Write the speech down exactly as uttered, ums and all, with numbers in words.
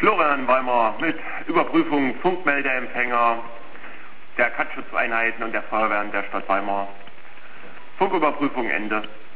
Florian Weimar mit Überprüfung Funkmeldeempfänger der Katzschutzeinheiten und der Feuerwehren der Stadt Weimar. Funküberprüfung Ende.